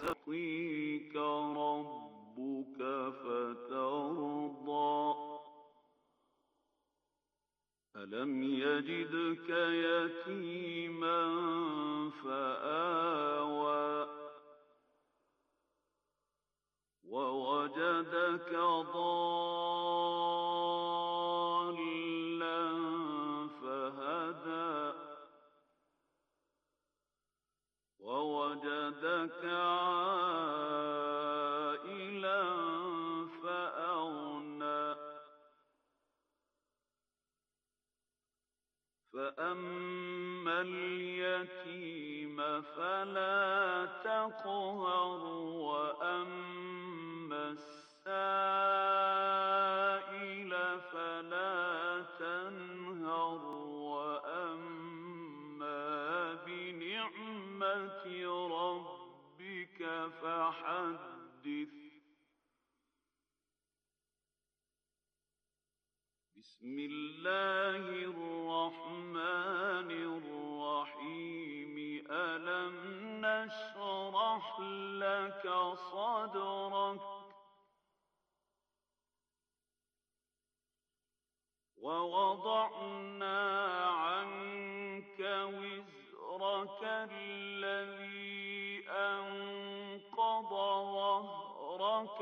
يعطيك ربك فترضى ألم يجدك يتيما فآوى ووجدك ضالا فهدى ووجدك عائلا فأغنى فأما اليتيم فلا تقهر وأما السائل فلا تنهر وأما بنعمة ربك فحدث بسم الله الرحمن الرحيم ألم نشرح لك صدرك ووضعنا عنك وزرك الذي أنقض ظهرك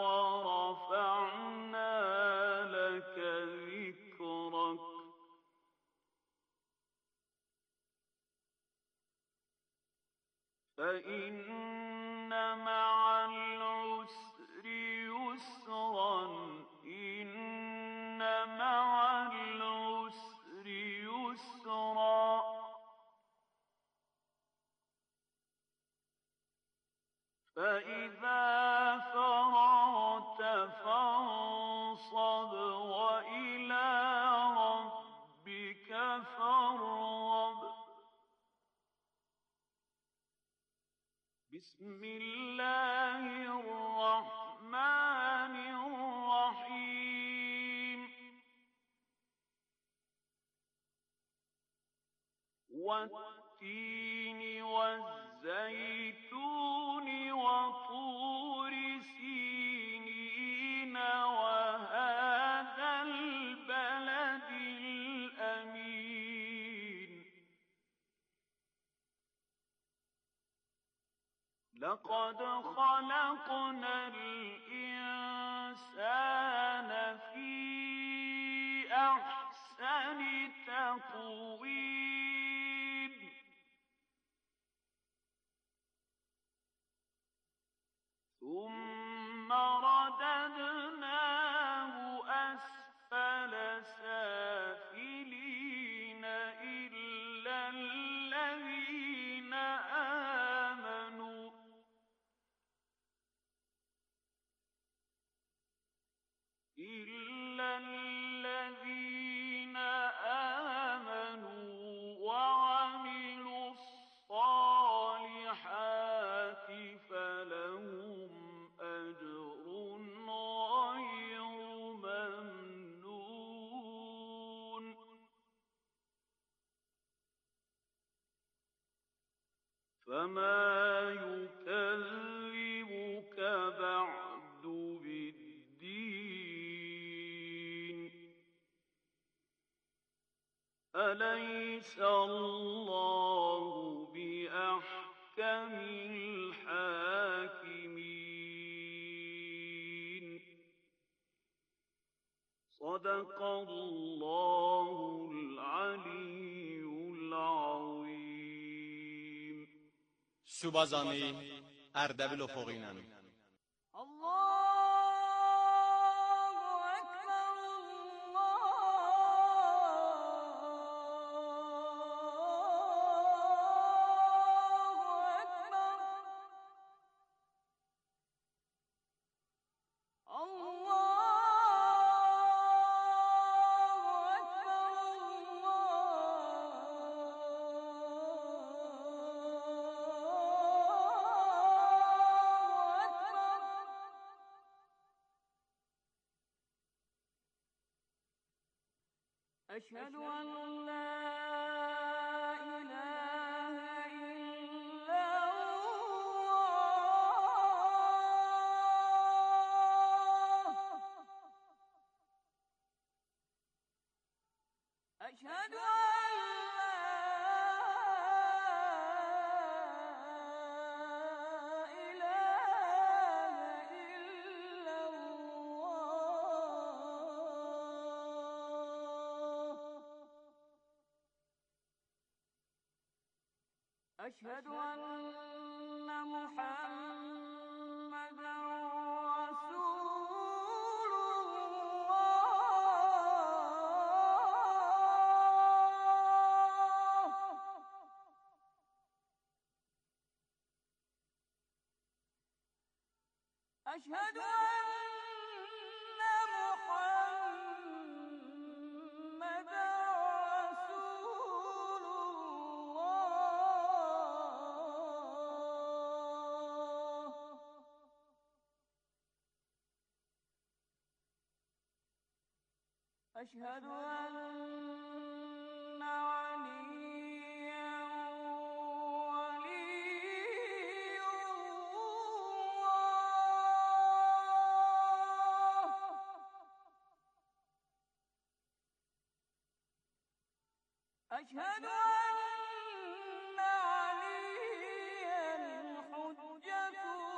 ورفعنا لك ذكرك فإن مع العسر يسرا إن مع العسر يسرا فإذا فرغت فانصب وإلى ربك فارغب بسم الله الرحمن الرحيم والتين والزيتون وطور سينين وهذا البلد الأمين لقد خلقنا الإنسان في أحسن تقويم ثم رددناه أسفل سافلين إلا الذين آمنوا وعملوا الصالحات فلهم أجر غير ممنون فما يكذبك بعد بالدين أليس الله بأحكم الحاكمين صدق الله العلي العظيم. Subazani Erdebil Ofoği'nin. أشهد أن لا إله إلا الله أشهد أن لا إله إلا الله. أشهد أن محمدًا رسول الله. أشهد أن محمدًا رسول الله. أشهد أن عليا ولي الله. أشهد أن عليا حجة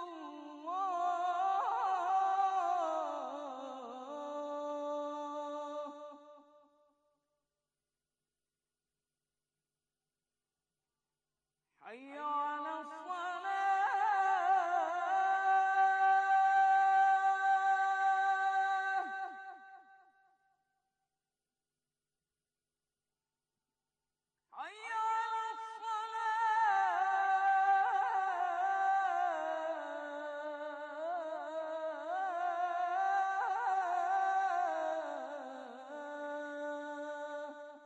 الله. حي على الصلاة. حي على الصلاة.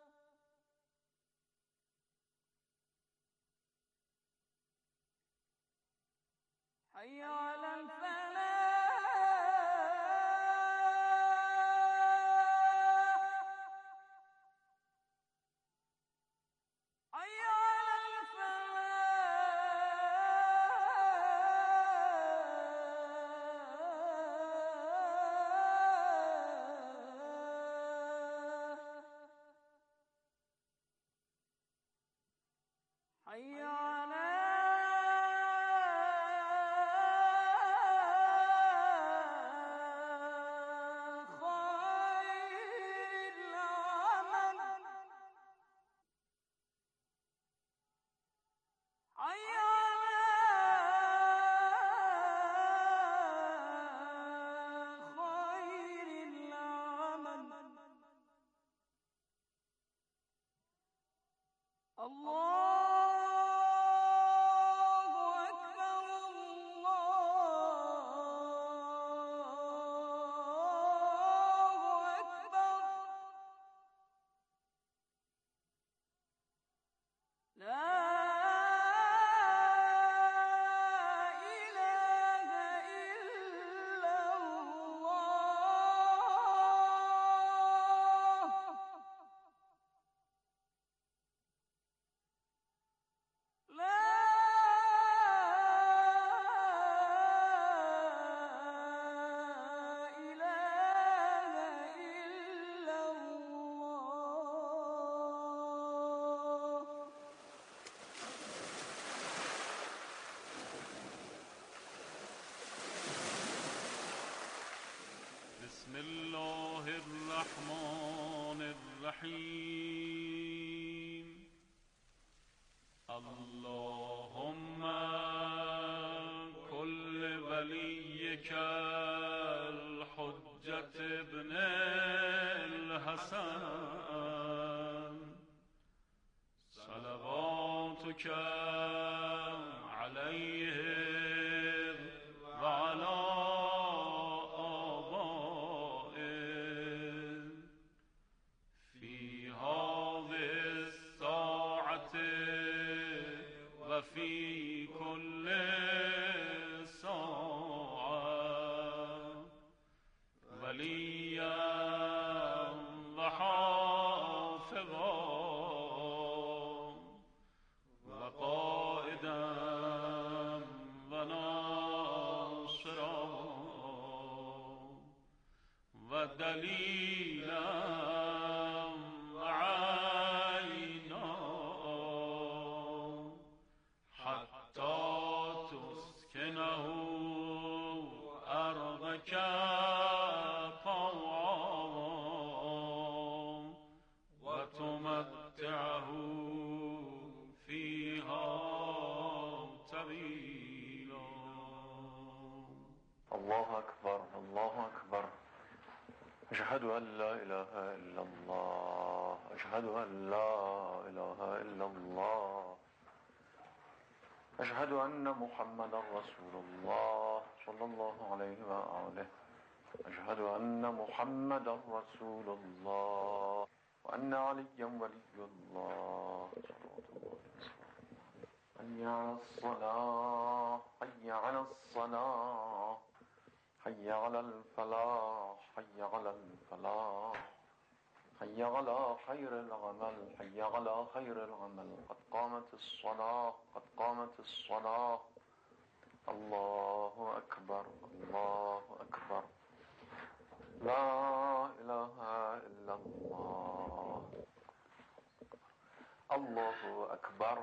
حي على الفلاح. حي على الفلاح. حي على خير العمل. حي على خير العمل. الله أكبر الله أكبر. لا إله إلا الله. لا إله إلا الله. بسم الله الرحمن الرحيم. اللهم كل وليك الحجة ابن الحسن صلواتك عليه وعلى آبائه في هذه الساعة وفي كل ساعة وليا وحافظا وقائدا وناصرا ودليلا وعافظا أشهد أن لا إله إلا الله أشهد أن لا إله إلا الله أشهد أن محمدا رسول الله صلى الله عليه وآله أشهد أن محمدا رسول الله وأن عليا ولي الله صلوات الله حي على الصلاة حي على الصلاة حي على الفلاح حي على الفلاح حي على خير العمل حي على خير العمل قد قامت الصلاة قد قامت الصلاة الله أكبر الله أكبر لا إله إلا الله الله أكبر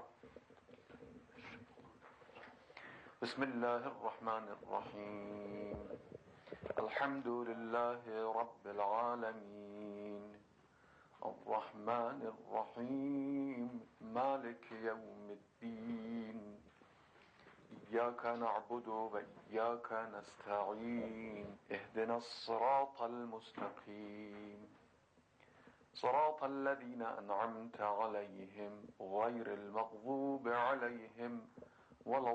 بسم الله الرحمن الرحيم الحمد لله رب العالمين الرحمن الرحيم مالك يوم الدين إياك نعبد وإياك نستعين اهدنا الصراط المستقيم صراط الذين أنعمت عليهم غير المغضوب عليهم ولا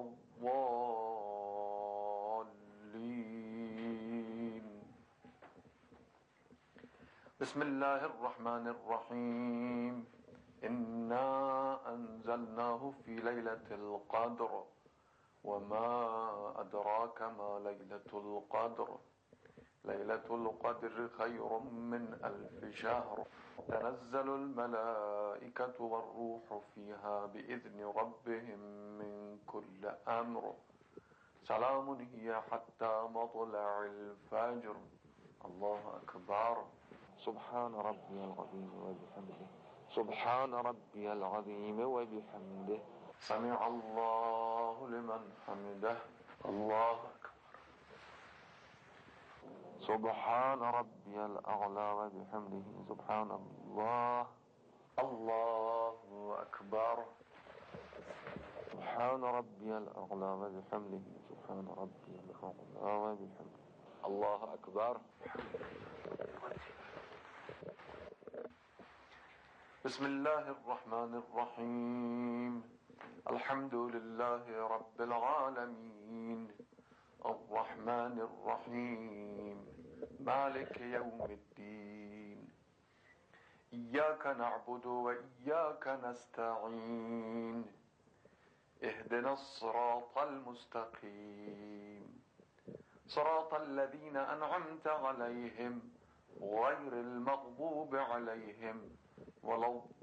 الضالين بسم الله الرحمن الرحيم إنا أنزلناه في ليلة القدر وما أدراك ما ليلة القدر ليلة القدر خير من 1000 شهر تنزل الملائكة والروح فيها بإذن ربهم من كل أمر سلام هي حتى مطلع الفجر الله أكبر سبحان ربي العظيم وبحمده سبحان ربي العظيم وبحمده سمع الله لمن حمده الله أكبر سبحان ربي الأعلى وبحمده سبحان الله الله أكبر سبحان ربي الأعلى وبحمده سبحان ربي الأعلى وبحمده الله أكبر بسم الله الرحمن الرحيم الحمد لله رب العالمين الرحمن الرحيم مالك يوم الدين إياك نعبد وإياك نستعين اهدنا الصراط المستقيم صراط الذين أنعمت عليهم غير المغضوب عليهم ولا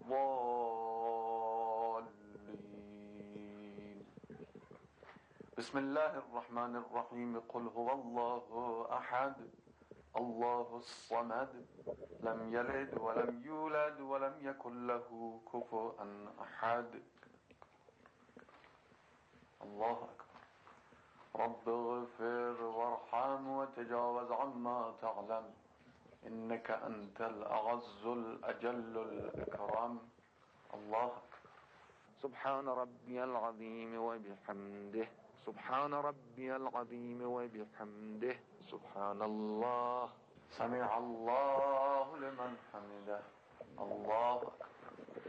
الضالين بسم الله الرحمن الرحيم قل هو الله أحد الله الصمد لم يلد ولم يولد ولم يكن له كفوا أحد الله أكبر رب اغفر وارحم وتجاوز عما تعلم إنك أنت الأعز الأجل الأكرم الله أكبر سبحان ربي العظيم وبحمده سبحان ربي العظيم وبحمده سبحان الله سمع الله لمن حمده الله أكبر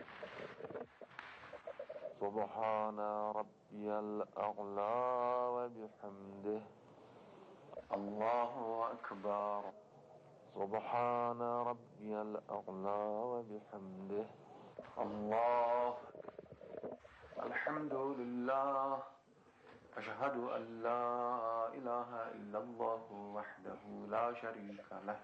سبحان ربي الأعلى وبحمده الله أكبر سبحان ربي الأعلى وبحمده الله الحمد لله أشهد أن لا إله إلا الله وحده لا شريك له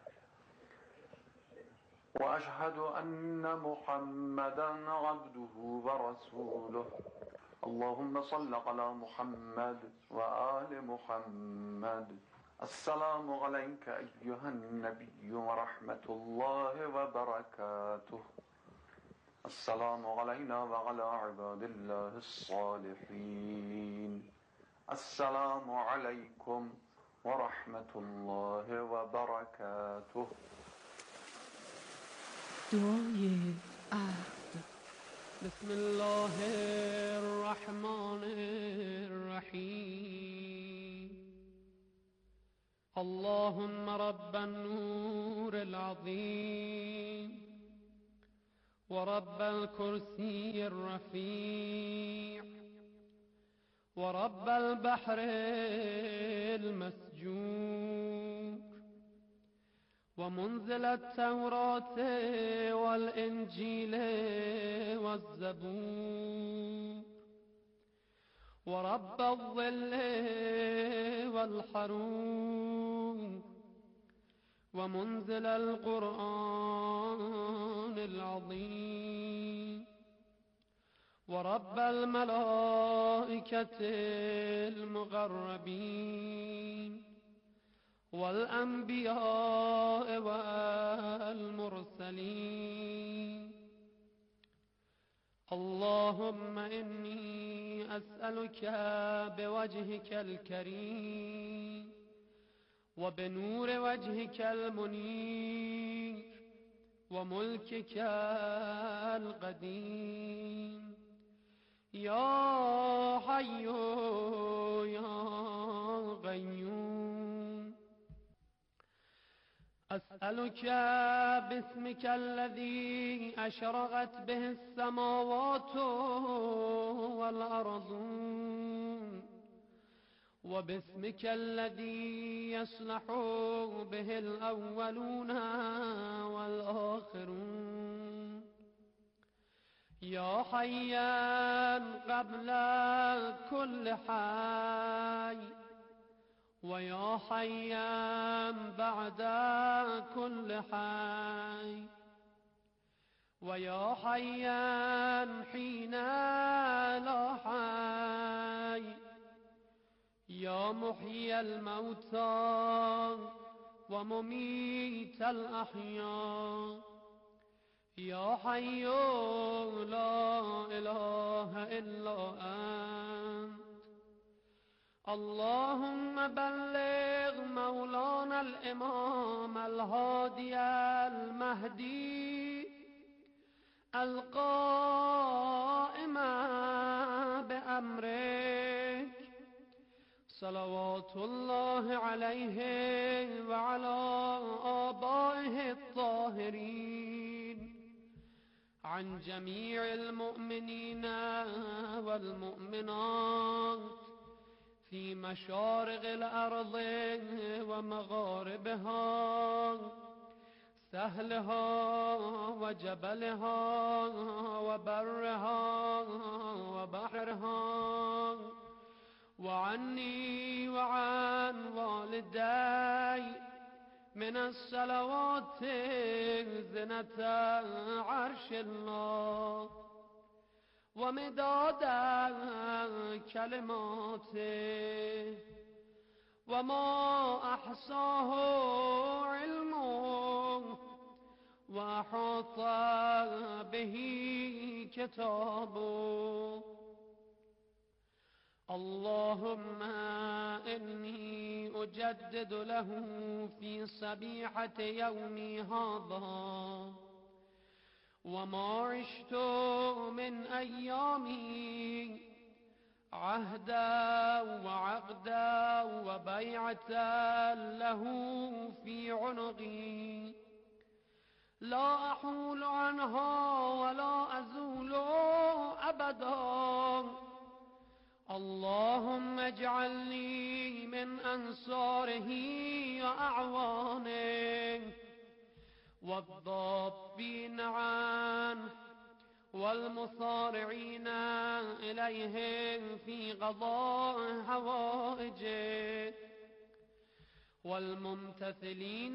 وأشهد أن محمدا عبده ورسوله اللهم صل على محمد وآل محمد السلام عليك أيها النبي ورحمة الله وبركاته السلام علينا وعلى عباد الله الصالحين السلام عليكم ورحمة الله وبركاته. دعای عهد. بسم الله الرحمن الرحيم اللهم رب النور العظيم ورب الكرسي الرفيع ورب البحر المسجور ومنزل التوراة والإنجيل والزبور ورب الظل والحرور ومنزل القرآن العظيم ورب الملائكة المقربين والأنبياء والمرسلين. اللهم إني أسألك بوجهك الكريم وبنور وجهك المنير وملكك القديم يا حي يا قيوم. أسألك باسمك الذي أشرقت به السماوات والأرضون وباسمك الذي يصلح به الأولون والآخرون يا حيا قبل كل حي ويا حيا بعد كل حي ويا حيا حين لا حي يا محيي الموتى ومميت الأحياء يا حي لا إله إلا أنت. اللهم بلغ مولانا الإمام الهادي المهدي القائم بأمرك صلوات الله عليه وعلى آبائه الطاهرين عن جميع المؤمنين والمؤمنات في مشارق الأرض ومغاربها سهلها وجبلها وبرها وبحرها وعني وعن والدي من الصلوات زنة عرش الله ومداد كلماته وما أحصاه علمه وأحاط به كتابه. اللهم إني أجدد له في صبيحة يومي هذا وما عشت من أيامي عهدا وعقدا وبيعة له في عنقي لا أحول عنها ولا أزول أبدا. اللهم اجعلني من أنصاره وأعوانه والضابين عنه والمصارعين إليهم في قضاء حوائجه والممتثلين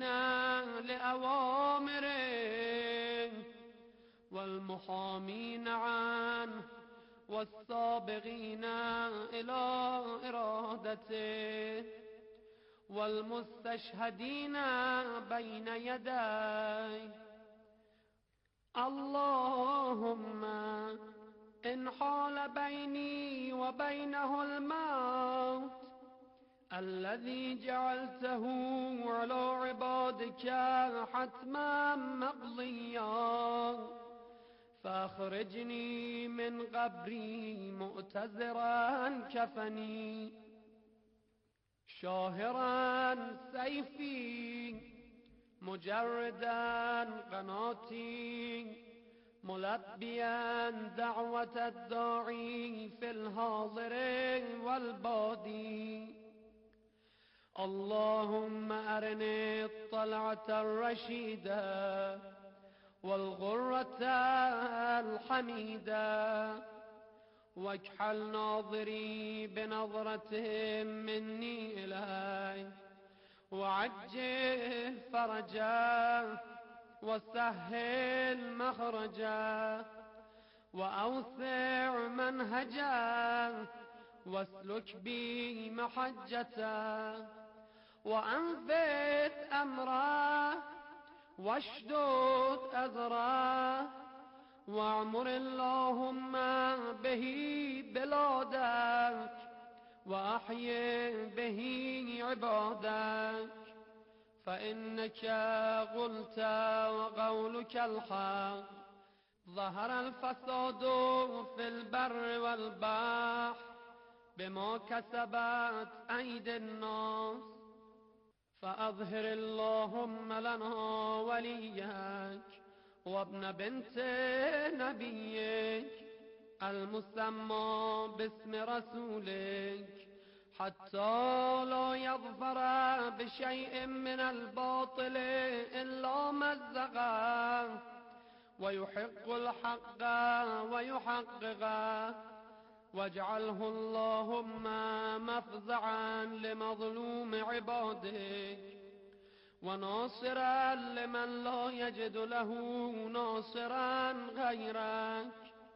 لأوامره والمحامين عنه والسابقين إلى إرادته والمستشهدين بين يديه. اللهم إن حال بيني وبينه الموت الذي جعلته على عبادك حتما مقضيا فأخرجني من قبري مؤتزرا كفني شاهرا سيفي مجردا قناتي ملبيا دعوة الداعي في الحاضر والبادي. اللهم أرني الطلعة الرشيدة والغرة الحميدة، واجعل ناظري بنظرتهم مني إليك، وعجل فرجا وسهل مخرجا، وأوسع منهجا، واسلك بي محجتا، وأنفذ أمرا، واشدد أزرا، واعمر اللهم به بلادك، وأحيي به عبادك، فإنك قلت وقولك الحق. ظهر الفساد في البر والبحر بما كسبت أيدي الناس، فأظهر اللهم لنا وليك وابن بنت نبيك المسمى باسم رسولك، حتى لا يظفر بشيء من الباطل إلا مزقه، ويحق الحق ويحققه، واجعله اللهم مفزعا لمظلوم عبادك، وناصرا لمن لا يجد له ناصرا غيرك،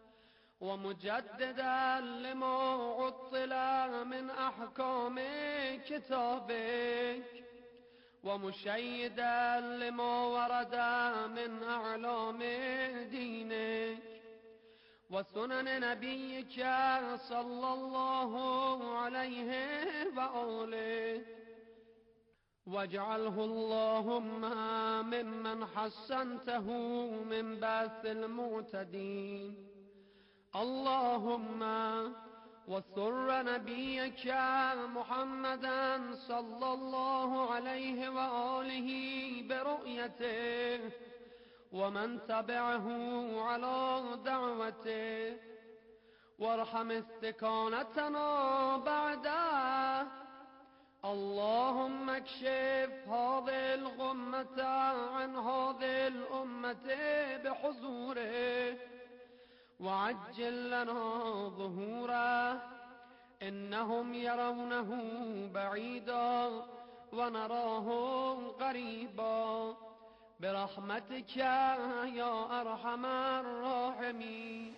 ومجددا لما عطل من أحكام كتابك، ومشيدا لما ورد من أعلام دينك وسنن نبيك صلى الله عليه وآله، واجعله اللهم ممن حسنته من بأس المعتدين. اللهم وسر نبيك محمدا صلى الله عليه وآله برؤيته، ومن تبعه على دعوته، وارحم استكانتنا بعده. اللهم اكشف هذه الغمة عن هذه الأمة بحضوره، وعجل لنا ظهوره، إنهم يرونه بعيدا ونراه قريبا، برحمتك يا أرحم الراحمين.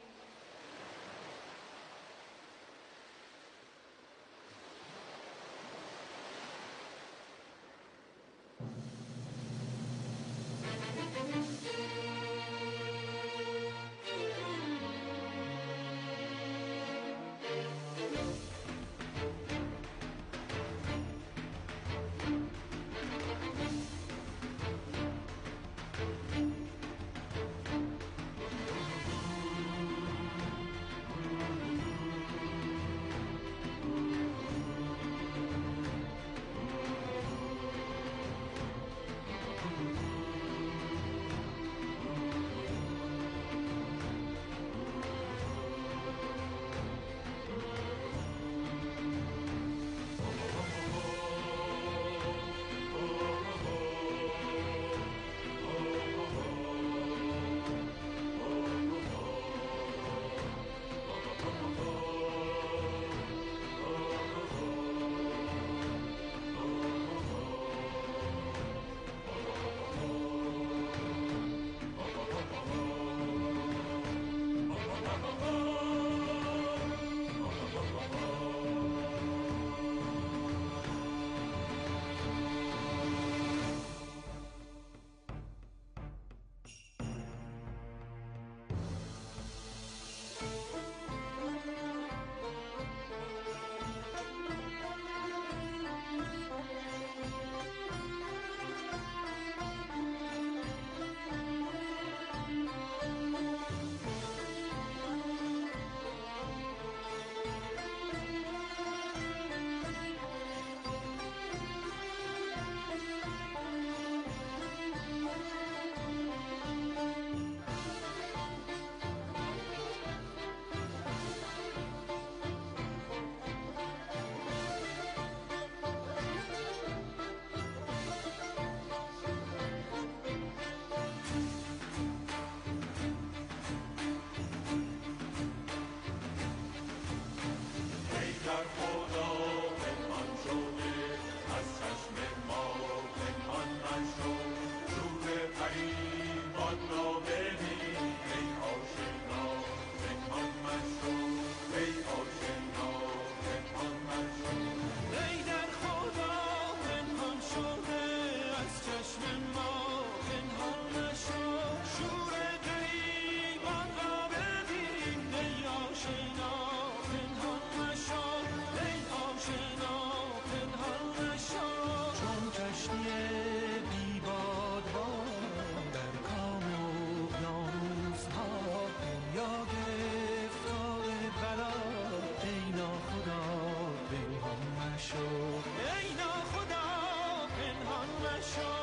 ناخدا پنهان مشو، ای ناخدا پنهان مشو.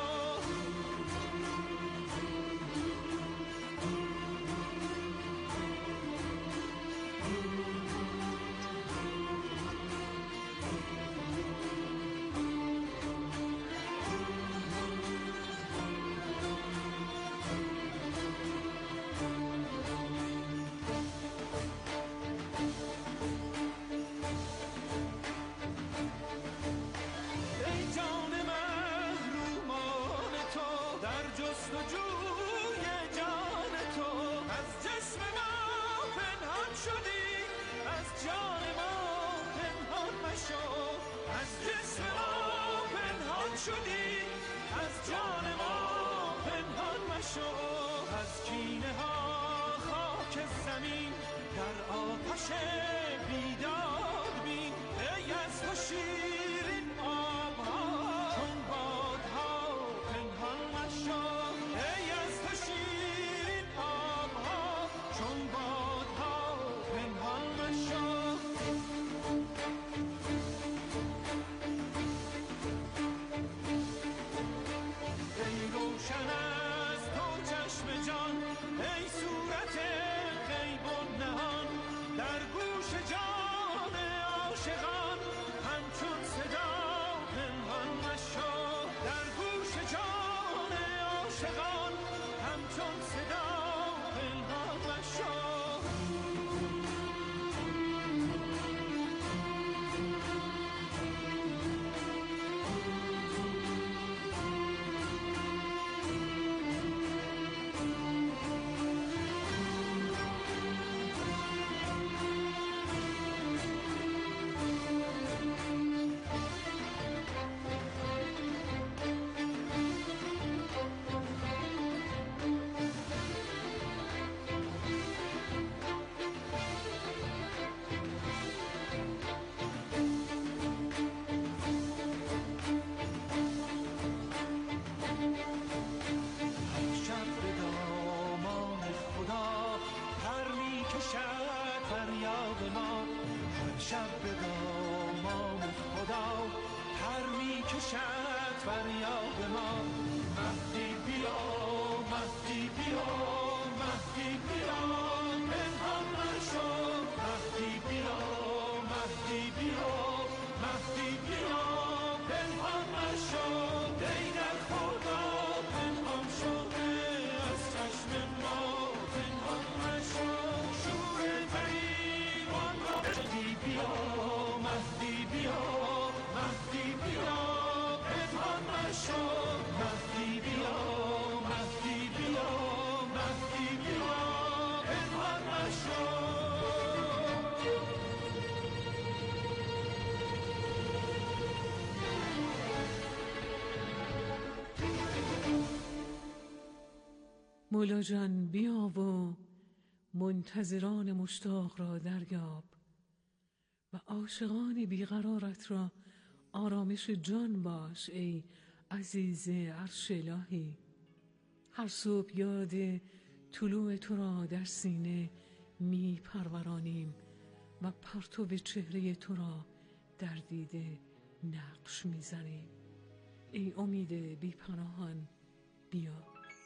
جستجوی جان تو از جسم ما پنهان شدی، از جان ما پنهان مشو، از جسم ما پنهان شدی، از جان ما پنهان مشو. از کینه ها خاک زمین در آتش بیداد بین، ای از تو شیرین آبها چون بادها پنهان مشو، ای از تو شیرین آبها چون بادها پنهان مشو. ای روشن از تو چشم جان، ای صورت غیب و نهان، در گوش جان عاشقان همچون صدا پنهان مشو، در گوش جان عاشقان همچون صدا پنهان مشو. شب به دامان خدا پر می کشد فریاد ما. مهدی بیا مهدی بیا مهدی بیا پنهان مشو، مهدی بیا مهدی بیا مهدی بیا پنهان مشو. ای در خدا پنهان شده از چشم ما پنهان مشو، شور فریبان را مهدی بیا مهدی بیا مهدی بیا پنهان مشو، مهدی بیا مهدی بیا مهدی بیا پنهان مشو. مولا جان بیا و منتظران مشتاق را دریاب و عاشقان بیقرارت را آرامش جان باش ای عزیز عرش الهی. هر صبح یاد طلوع تو را در سینه می پرورانیم و پرتو چهره تو را در دیده نقش می زنیم. ای امید بی پناهان بیا.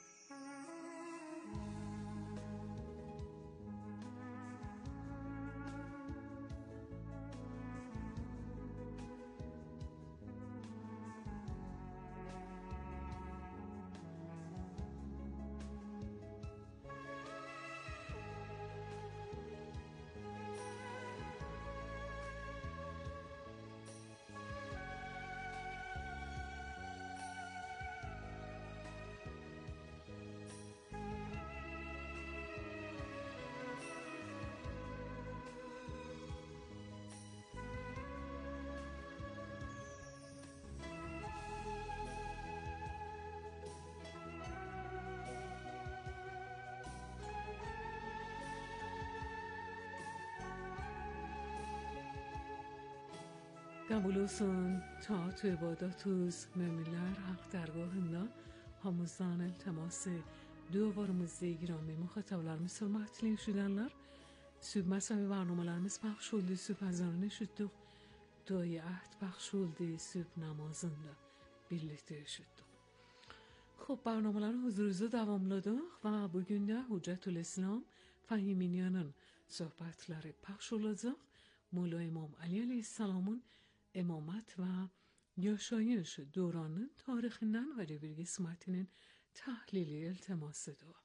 Kabul olsun taat ve ibadatuz müminler hak dergahında hamızdan iltiması dualarımızı giranlı muhataplarımız hürmetli şudanlar Süb mesela barnomalarımız paylaş oldu. Süb hazırlanı şuttuk. Duayı ahd paylaş oldu. Süb namazında birlikte şuttuk. خب برنامه‌ları huzurunuzda davamladık ve bugün de Hüccetül İslam Fahiminiyan'ın sohbetleri paylaş olacak. Molla İmam Ali Aleyhisselam'ın imamet ve yaşayış döranının tarihinden ve bir kısmetinin tahlili iltimas ediyor.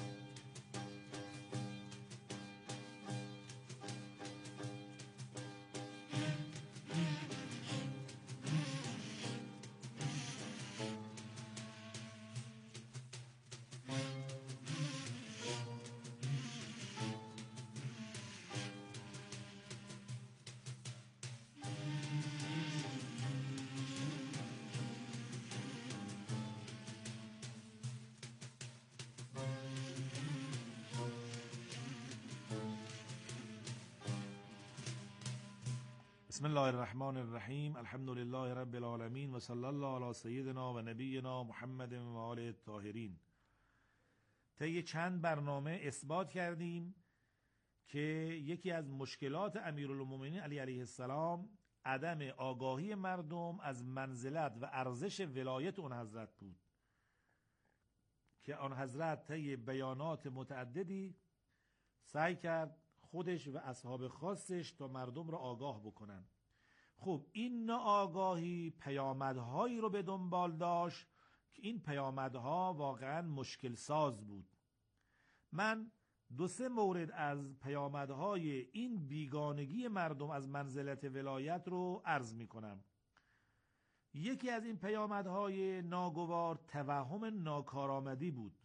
بسم الله الرحمن الرحیم الحمد لله رب العالمین و صلی الله علی سیدنا و نبینا محمد و آله الطاهرین. طی چند برنامه اثبات کردیم که یکی از مشکلات امیرالمومنین علی علیه السلام عدم آگاهی مردم از منزلت و ارزش ولایت اون حضرت بود که آن حضرت طی بیانات متعددی سعی کرد خودش و اصحاب خاصش تا مردم را آگاه بکنن. خب این ناآگاهی پیامدهایی رو به دنبال داشت که این پیامدها واقعا مشکل ساز بود. من 2-3 مورد از پیامدهای این بیگانگی مردم از منزلت ولایت رو عرض می کنم. یکی از این پیامدهای ناگوار توهم ناکارآمدی بود.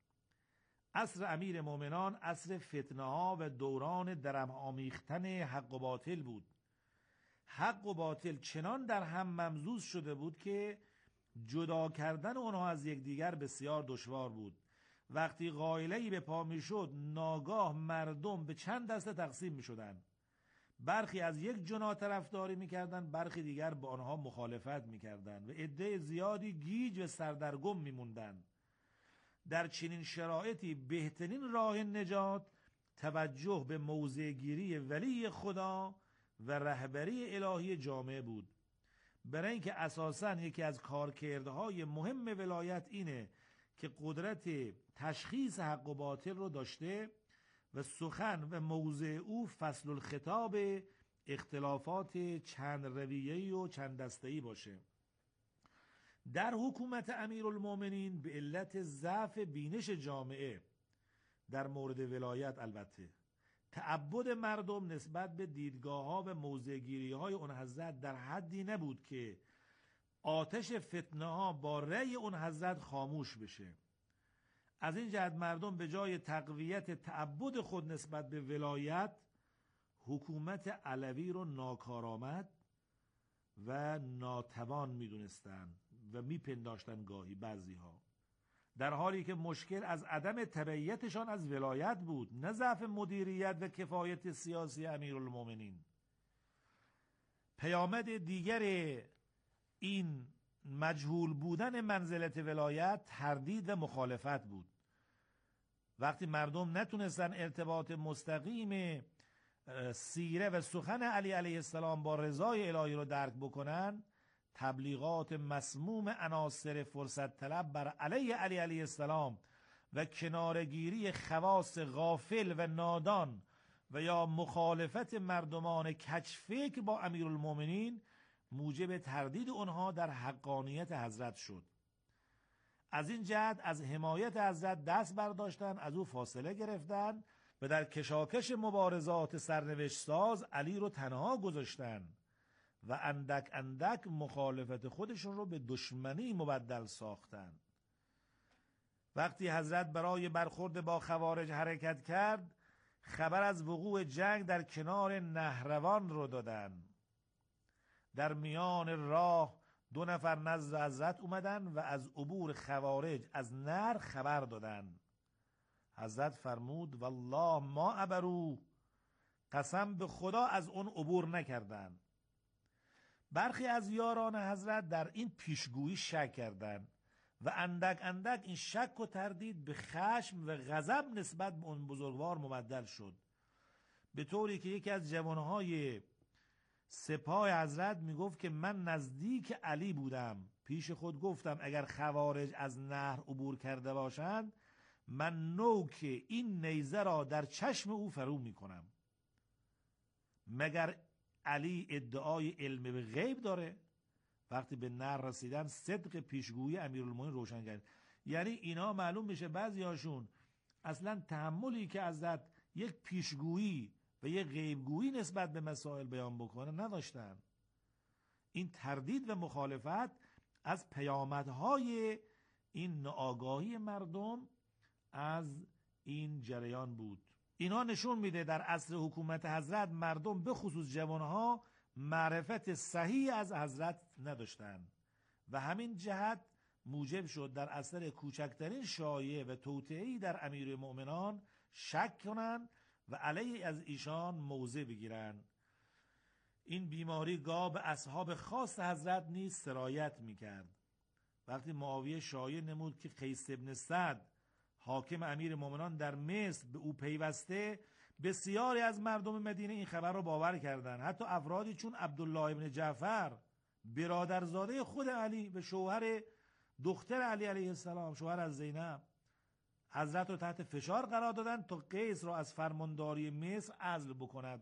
عصر امیر مومنان عصر فتنه ها و دوران درم آمیختن حق و باطل بود. حق و باطل چنان در هم ممزوج شده بود که جدا کردن اونها از یکدیگر بسیار دشوار بود. وقتی قائله‌ای به پا میشد ناگاه مردم به چند دسته تقسیم میشدند. برخی از یک جناح طرفداری میکردند، برخی دیگر با آنها مخالفت میکردند و عده زیادی گیج و سردرگم میموندند. در چنین شرایطی بهترین راه نجات توجه به موضع‌گیری ولی خدا و رهبری الهی جامعه بود. برای اینکه اساساً یکی از کارکردهای مهم ولایت اینه که قدرت تشخیص حق و باطل رو داشته و سخن و موضع او فصل الخطاب اختلافات چند رویه‌ای و چند دسته‌ای باشه. در حکومت امیرالمومنین به علت ضعف بینش جامعه در مورد ولایت البته تعبد مردم نسبت به دیدگاه‌ها و موضع‌گیری‌های اون حضرت در حدی نبود که آتش فتنه‌ها با رأی اون حضرت خاموش بشه. از این جهت مردم به جای تقویت تعبد خود نسبت به ولایت حکومت علوی رو ناکارآمد و ناتوان میدونستند و میپنداشتن گاهی بعضیها، در حالی که مشکل از عدم تبعیتشان از ولایت بود، نه ضعف مدیریت و کفایت سیاسی امیرالمومنین. پیامد دیگر این مجهول بودن منزلت ولایت تردید و مخالفت بود. وقتی مردم نتونستن ارتباط مستقیم سیره و سخن علی علیه السلام با رضای الهی رو درک بکنن، تبلیغات مسموم عناصر فرصت طلب بر علیه علی علیه السلام و کنارگیری خواص غافل و نادان و یا مخالفت مردمان کجفکر با امیرالمومنین موجب تردید آنها در حقانیت حضرت شد. از این جهت از حمایت حضرت دست برداشتن، از او فاصله گرفتن و در کشاکش مبارزات سرنوشت ساز علی رو تنها گذاشتن و اندک اندک مخالفت خودشون رو به دشمنی مبدل ساختن. وقتی حضرت برای برخورد با خوارج حرکت کرد، خبر از وقوع جنگ در کنار نهروان رو دادن. در میان راه 2 نفر نزد حضرت اومدن و از عبور خوارج از نهر خبر دادن. حضرت فرمود والله ما عبرو، قسم به خدا از اون عبور نکردن. برخی از یاران حضرت در این پیشگویی شک کردند و اندک اندک این شک و تردید به خشم و غضب نسبت به اون بزرگوار مبدل شد. به طوری که یکی از جوانهای سپاه حضرت میگفت که من نزدیک علی بودم، پیش خود گفتم اگر خوارج از نهر عبور کرده باشند من نوک این نیزه را در چشم او فرو میکنم. مگر علی ادعای علم به غیب داره؟ وقتی به نهر رسیدن صدق پیشگویی امیرالمومنین روشن کرد. یعنی اینا معلوم میشه بعضی هاشون اصلا تحملی که حضرت یک پیشگویی و یک غیبگویی نسبت به مسائل بیان بکنه نداشتن. این تردید و مخالفت از پیامدهای این ناآگاهی مردم از این جریان بود. اینا نشون میده در عصر حکومت حضرت مردم به خصوص جوانها معرفت صحیح از حضرت نداشتند و همین جهت موجب شد در اثر کوچکترین شایعه و توطئه‌ای در امیرالمؤمنان شک کنند و علیه از ایشان موضع بگیرند. این بیماری گاه به اصحاب خاص حضرت نیز سرایت میکرد. وقتی معاویه شایعه نمود که قیس بن سعد حاکم امیر مومنان در مصر به او پیوسته، بسیاری از مردم مدینه این خبر را باور کردند. حتی افرادی چون عبدالله ابن جعفر برادرزاده خود علی و شوهر دختر علی علیه السلام، شوهر از زینب، حضرت را تحت فشار قرار دادند تا قیس را از فرمانداری مصر عزل بکند.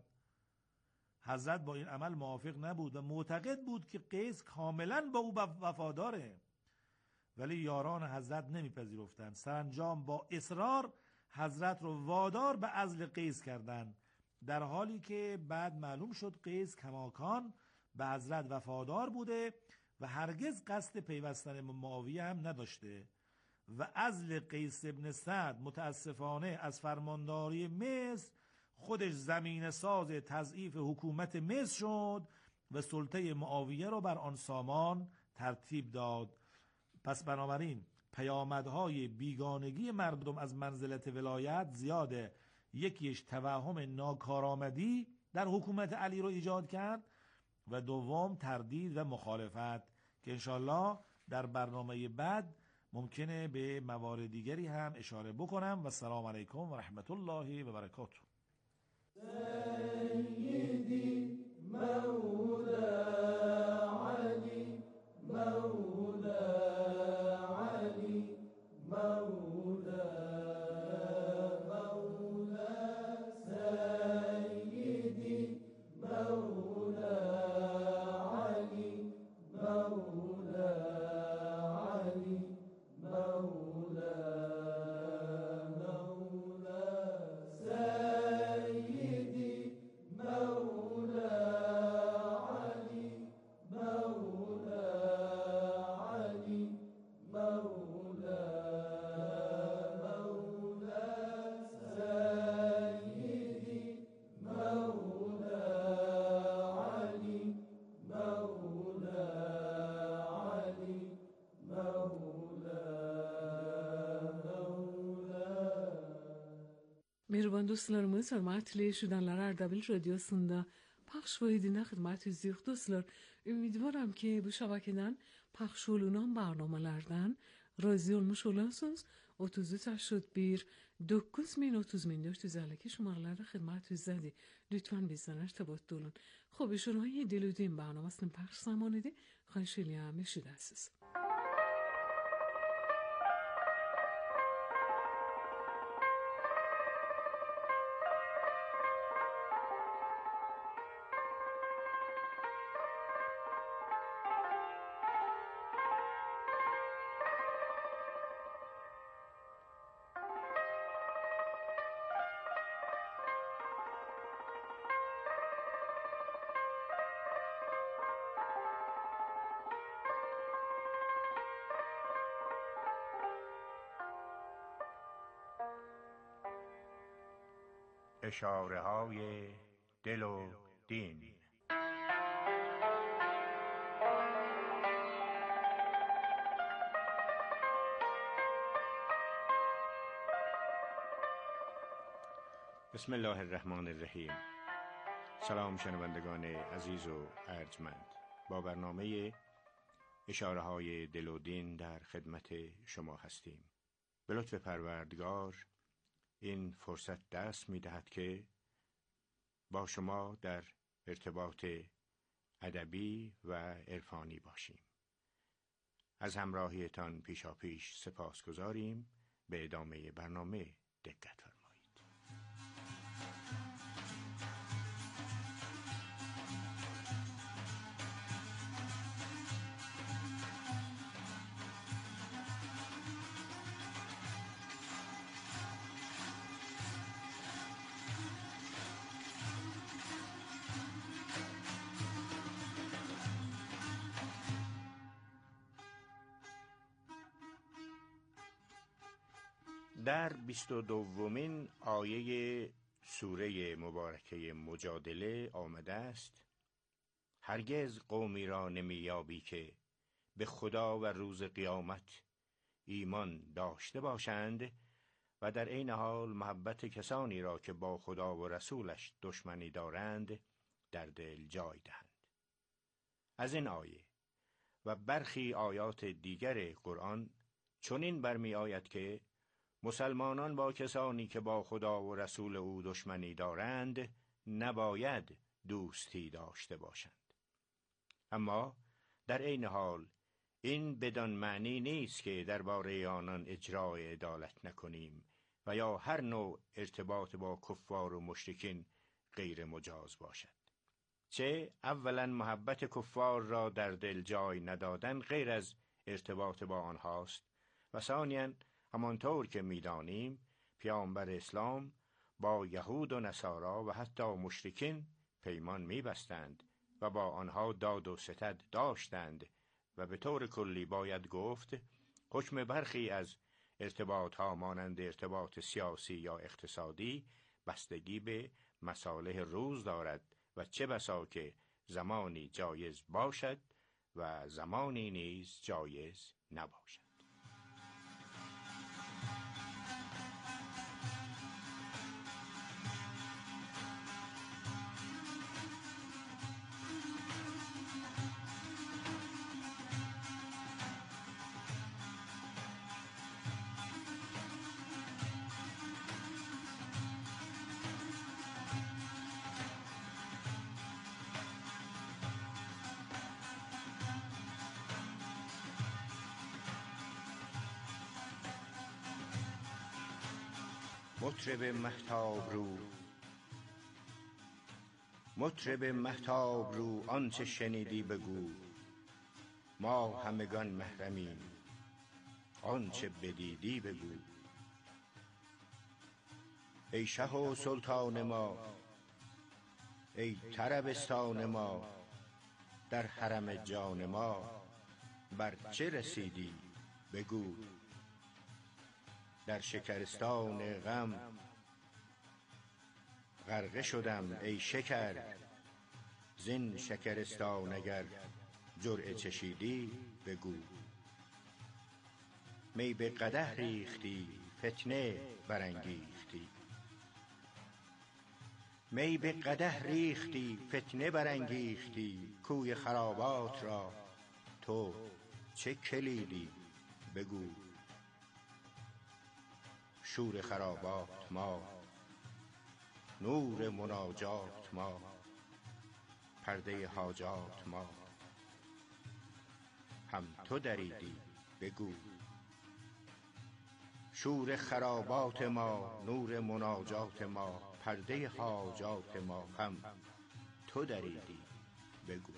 حضرت با این عمل موافق نبود و معتقد بود که قیس کاملا با او وفاداره، ولی یاران حضرت نمیپذیرفتند. سرانجام با اصرار حضرت رو وادار به عزل قیس کردند، در حالی که بعد معلوم شد قیس کماکان به حضرت وفادار بوده و هرگز قصد پیوستن معاویه هم نداشته و عزل قیس ابن سعد متاسفانه از فرمانداری مصر خودش زمین ساز تضعیف حکومت مصر شد و سلطه معاویه رو بر آن سامان ترتیب داد. پس بنابراین پیامدهای بیگانگی مردم از منزلت ولایت زیاده. یکیش توهم ناکارآمدی در حکومت علی رو ایجاد کرد و دوم تردید و مخالفت که انشالله در برنامه بعد ممکنه به موارد دیگری هم اشاره بکنم. و السلام علیکم و رحمت الله و برکاته. سیدی مولا علی مولا علی مولا مولا سیدی مولا علی مولا علی مولا مولا سیدی مولا علی مولا علی مولا مولا سیدی مولا علی مولا علی مولا Mehriban dostlarımız, hörmətli eşidənlər, Ərdəbil Radiosunda pəxş edilən xidmətinizdəyik dostlar. Ümidvaram ki, bu şəbəkədən pəxş olunan proqramlardan razı olmuş olasınız. 3381 903452 şumaraları xidmətinizdə. Lütfən bizdən irtibat olun. خب شروعی دلودین برنامه‌سن پخش زمانیده خواهش الیم eşidəsiz. اشاره های دل و دین. بسم الله الرحمن الرحیم. سلام شنوندگان عزیز و ارجمند، با برنامه اشاره های دل و دین در خدمت شما هستیم. به لطف پروردگار این فرصت دست می دهد که با شما در ارتباط ادبی و عرفانی باشیم. از همراهیتان پیشاپیش سپاسگزاریم. به ادامه برنامه دقت فرمایید. در 22مین آیه سوره مبارکه مجادله آمده است: هرگز قومی را نمیابی که به خدا و روز قیامت ایمان داشته باشند و در عین حال محبت کسانی را که با خدا و رسولش دشمنی دارند در دل جای دهند. از این آیه و برخی آیات دیگر قرآن چنین برمی آید که مسلمانان با کسانی که با خدا و رسول او دشمنی دارند نباید دوستی داشته باشند. اما در عین حال این بدان معنی نیست که درباره آنان اجرای عدالت نکنیم و یا هر نوع ارتباط با کفار و مشرکین غیر مجاز باشد. چه اولا محبت کفار را در دل جای ندادن غیر از ارتباط با آنهاست و ثانیاً همانطور که می‌دانیم پیامبر اسلام با یهود و نصارا و حتی مشرکین پیمان می‌بستند و با آنها داد و ستد داشتند و به طور کلی باید گفت حکم برخی از ارتباطها مانند ارتباط سیاسی یا اقتصادی بستگی به مصالح روز دارد و چه بسا که زمانی جایز باشد و زمانی نیز جایز نباشد. مطرب مهتاب رو آنچه شنیدی بگو، ما همگان محرمیم آنچه بدیدی بگو. ای شه و سلطان ما، ای طربستان ما، در حرم جان ما بر چه رسیدی بگو. در شکرستان غم غرقه شدم ای شکر، زین شکرستان اگر جرعه چشیدی بگو. می به قدح ریختی فتنه برانگیختی، می به قدح ریختی فتنه برانگیختی. کوی خرابات را تو چه کلیدی بگو. شور خرابات ما، نور مناجات ما، پرده حاجات ما، هم تو دریدی بگو. شور خرابات ما، نور مناجات ما، پرده حاجات ما، هم تو دریدی بگو.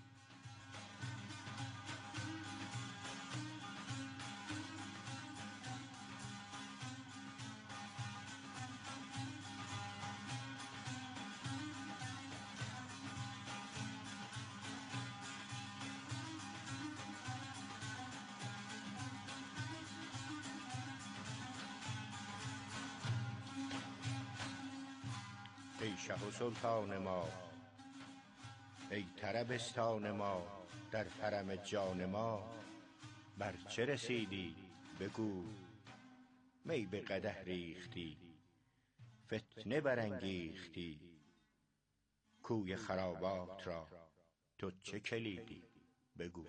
ای شه و سلطان ما، ای طربستان ما، در حرم جان ما بر چه رسیدی بگو. می به قدح ریختی فتنه برانگیختی، کوی خرابات را تو چه کلیدی بگو.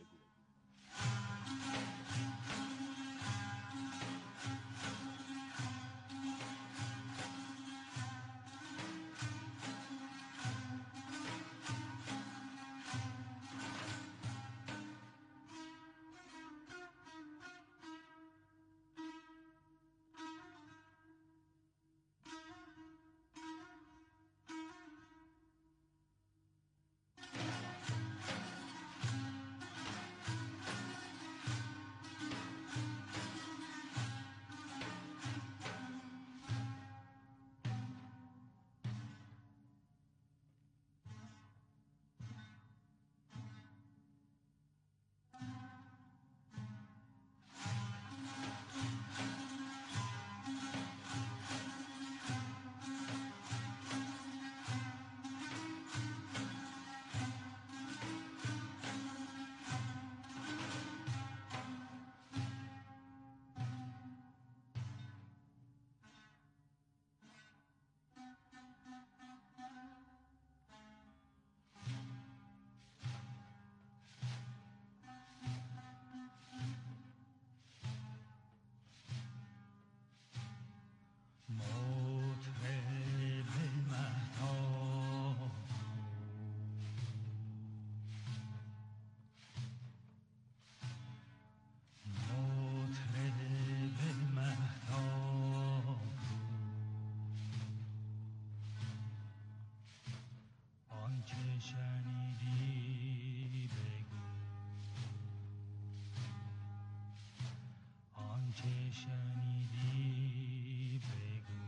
شنیدی بگو.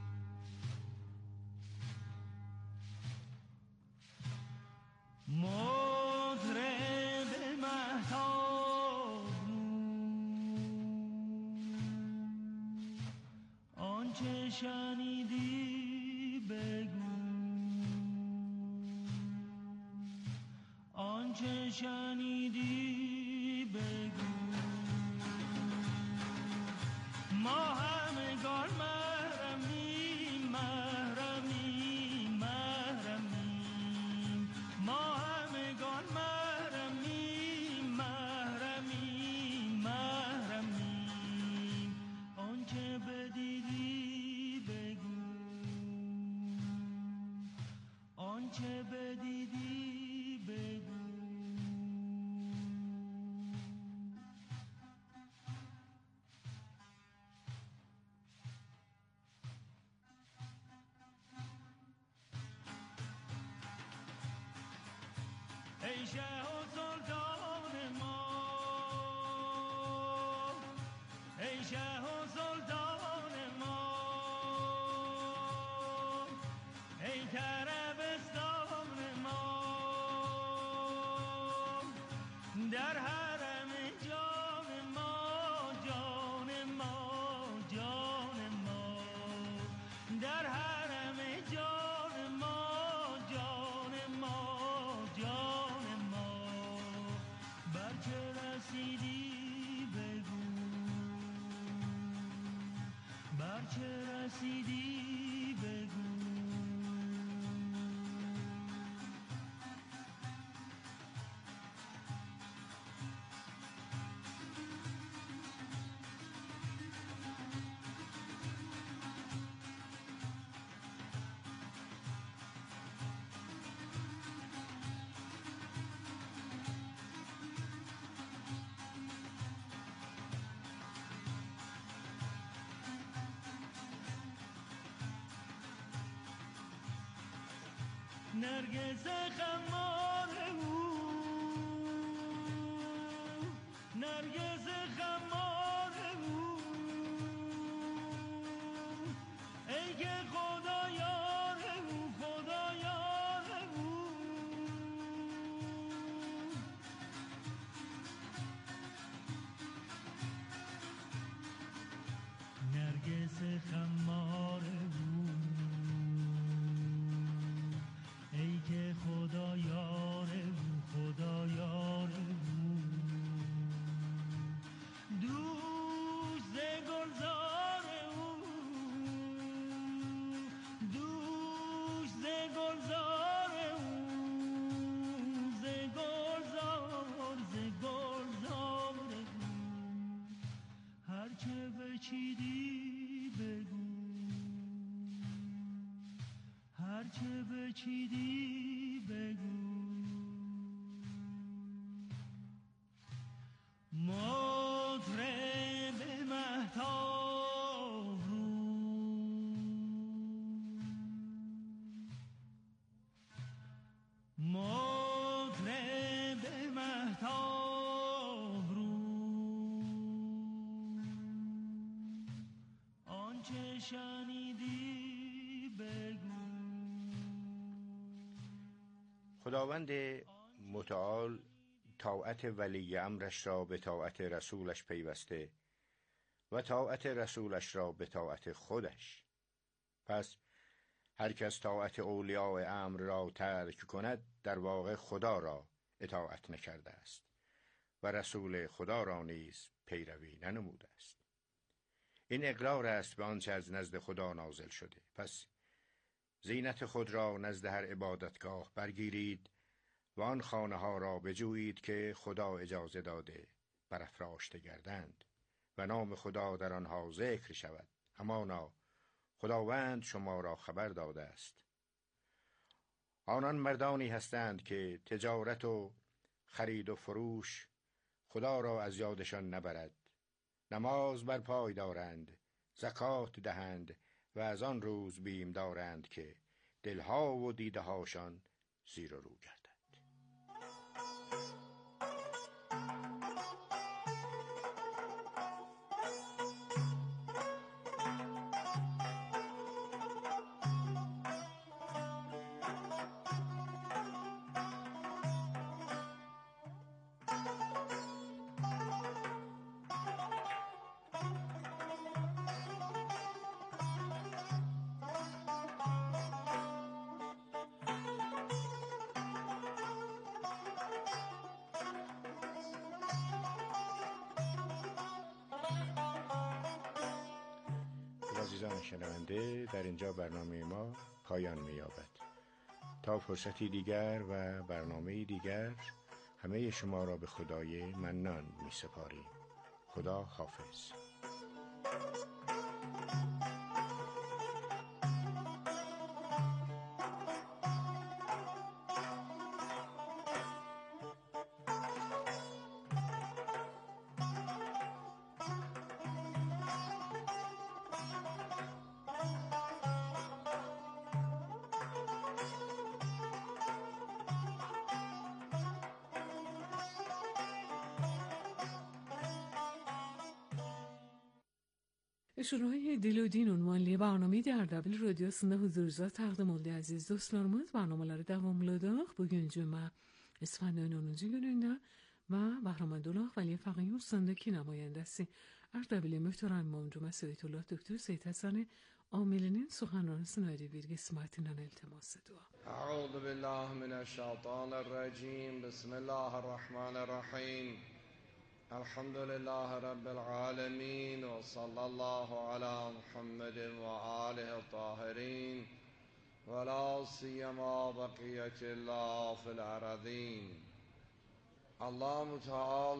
مطرب مهتاب آنچه شنیدی بگو. آنچه شنیدی بگو. ما همگان محرمیم محرمیم محرمیم. ما همگان محرمیم محرمیم محرمیم. آنچه بدیدی بگو. آنچه بدیدی بگو. ای شه و سلطان ما، ای شه و سلطان ما، ای طربستان ما، در حرم جان ما جان ما جان ما، در حرم جان ما جان ما جان ما. بر چه رسیدی بگو. بر چه رسیدی بگو. نرگس خمار او، نرگس خمار او، ای که خدا یار او خدا یار او. نرگس خمار او، ای که خدا یار او خدا یار او. دوش ز گلزار او، دوش ز گلزار او، ز گلزار ز گلزار او. هرچه بچیدی بگو. هرچه بچیدی بگو. مطرب مهتاب رو مطرب مهتاب رو آنچه شنیدی بگو. خداوند متعال طاعت ولی امرش را به طاعت رسولش پیوسته و طاعت رسولش را به طاعت خودش. پس هر کس طاعت اولیاء امر را ترک کند در واقع خدا را اطاعت نکرده است و رسول خدا را نیز پیروی ننموده است. این اقرار است به آنچه از نزد خدا نازل شده. پس زینت خود را نزد هر عبادتگاه برگیرید و آن خانه ها را بجویید که خدا اجازه داده برافراشته گردند و نام خدا در آنها ذکر شود. همانا خداوند شما را خبر داده است. آنان مردانی هستند که تجارت و خرید و فروش خدا را از یادشان نبرد. نماز بر پای دارند، زکات دهند و از آن روز بیم دارند که دلها و دیده هاشان زیر و رو گردد. عزیزان شنونده، در اینجا برنامه ما پایان می‌یابد. تا فرصتی دیگر و برنامه دیگر همه شما را به خدای منان می‌سپاریم. خدا حافظ. شروع دلودین ünvanlı برنامه در دبل رادیو sında huzurunuza təqdim oldu əziz dostlarımız. Barnamaları davamladıq. Bugün cümə İsfəndin 10-cu günündə və Bəhrəmədullah Vəli Fəqih Ustandakı nümayəndəsi Ərdəbili Möhtərəm İmam Cümə Seyidullah Doktor Seyid Həsən Amilinin سخنرانısını bir qismətindən iltimas ediyor. أعوذ بالله من الشيطان الرجيم بسم الله الرحمن الرحيم الحمد لله رب العالمين وصلى الله على محمد وآله الطاهرين ولا سيما بقية الله في الأرضين. Allah Müteal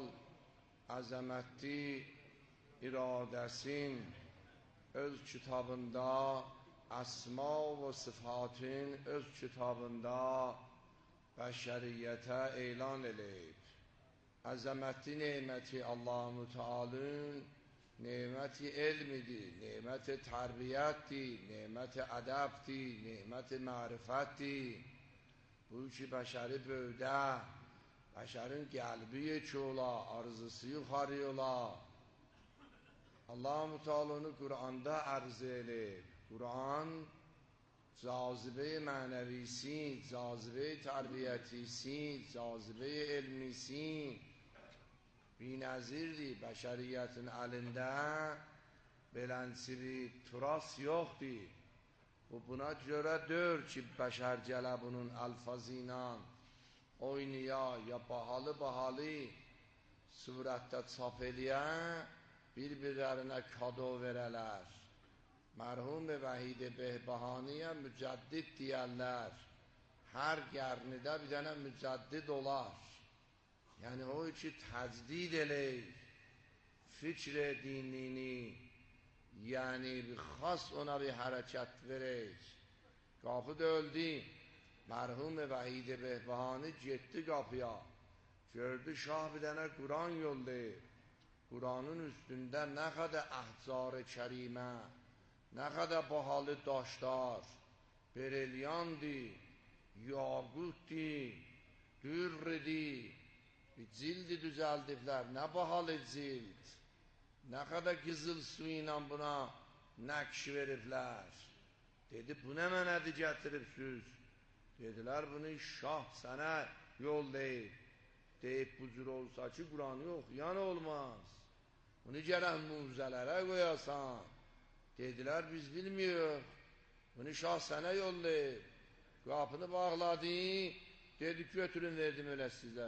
azameti iradesinin öz kitabında, asma ve sıfatın öz kitabında beşeriyete elan eleyip azameti nimeti Allah-u Teala'nın nimeti ilmidir, nimeti terbiyettir, nimeti edeptir, nimeti marifettir. Bu ki beşeri böyde, beşerin kalbi çoğula, arzusu yukarıyola. Allah-u Teala'nı Kur'an'da arz eleyip, Kur'an cazibe manevisi, cazibe terbiyetisi, cazibe ilmisi binazirdi. Beşeriyetin elinde belensi bir turas yoktu. Bu buna göredir ki beşer gələ bunun alfazıyla oynaya ya bahalı surette çap eləyə bir-birlerine kado vereler. Merhum Vahid Behbahani'ye müceddit diyenler, her gernide bir tane müceddit olar. Yani o içi tecdid eleyir, fikr dinini, yani bir khas ona bir hareket verir. Kapı da öldü, merhum Vahid Behbahani gitti kapıya, gördü şah bir tane Kur'an yollayır. Kur'an'ın üstünde ne kadar ahzar-ı kerime, ne kadar bahalı taşlar, berelyandı, yakutti, dürredi, bir cildi düzeldikler, ne bahalı cild, ne kadar kızıl suyla buna nakş veripler. Dedi, bu ne mənədi getiripsüz? Dediler, bunu şah sana yollayıb. Deyib, bu cür olsa ki, Kur'an'ı okuyan olmaz. Bunu gərək muvzələrə qoyasan. Dediler, biz bilmiyoruz. Bunu şah sana yollayıb. Kapını bağladı. Dedi, götürün verdim öyle size.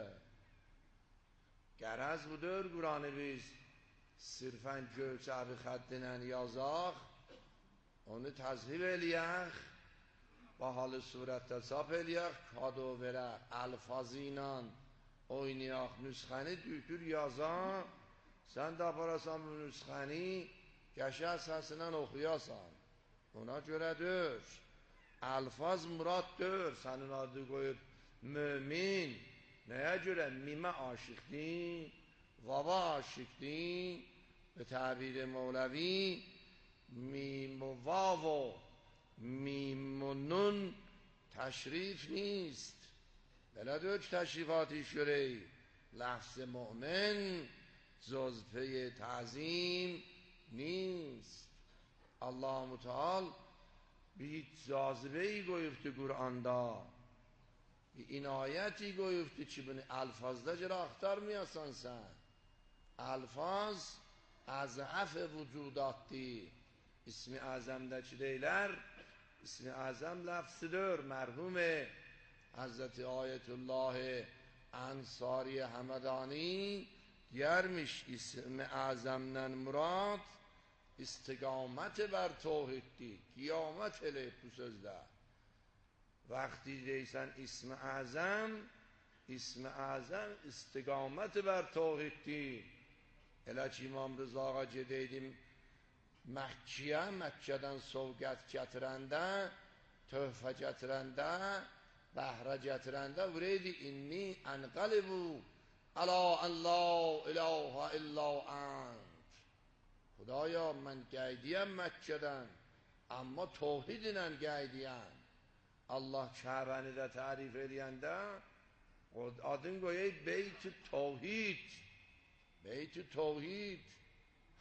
Qərəz budur, Kur'an'ı biz sırfən gövçəbi xəddinə yazaq, onu təzhib eləyək, bahalı surətdə çap eləyək, kado verək, əlfazı ilə oynayaq, nüsxəni dütür yazan, sən də aparasan bu nüsxəni, qəşər səsindən oxuyasan. Ona görədir, əlfaz muraddır, sənin adı qoyub mümin. Nəyə görə? Mimə aşıqdin, vava aşıqdin, به تعبیر مولوی میم و واو و میم و نون تشریف نیست. بلد که تشریفاتی شده لفظ مؤمن جز پی تعظیم نیست. Allah Muteal bir cazibeyi koyuptu Kur'an'da, bir inayeti koyuptu ki bunu alfazda cıra aktarmayasan sen. Alfaz azaf vücudattı. İsmi azamdaki deyler, İsmi azam lafzıdır. Merhum Hazreti Ayetullah Ansari Hamadani diyermiş, İsmi azamdan murad استقامت بر توحید دی قیامت اله پوسزده وقتی دیسن اسم اعظم استقامت بر توحید دی الچ امام رضا آقا دیدیم مکچeden sovgat getirende, töhfe getirende, behre getirende vreydi inni enqalibu ala en la ilahe illa ent. Xudaya mən gəydiyəm Məkkədən, amma tohidinlə gəydiyəm. Allah Kəbəni də tərif edəndə adın qoyaydı Beyt-i Tevhid. Beyt-i Tevhid.